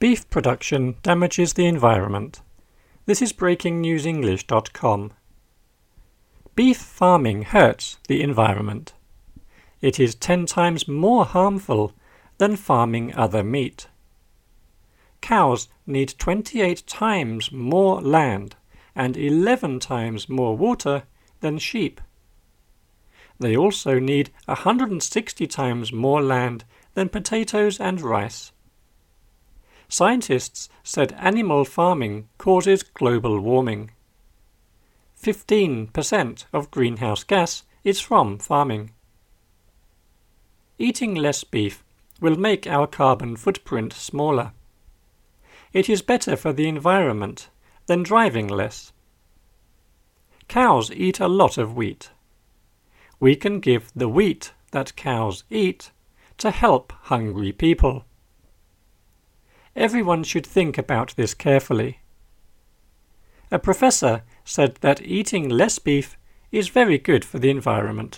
Beef production damages the environment. This is breakingnewsenglish.com. Beef farming hurts the environment. It is 10 times more harmful than farming other meat. Cows need 28 times more land and 11 times more water than sheep. They also need 160 times more land than potatoes and rice. Scientists said animal farming causes global warming. 15% of greenhouse gas is from farming. Eating less beef will make our carbon footprint smaller. It is better for the environment than driving less. Cows eat a lot of wheat. We can give the wheat that cows eat to help hungry people. Everyone should think about this carefully. A professor said that eating less beef is very good for the environment.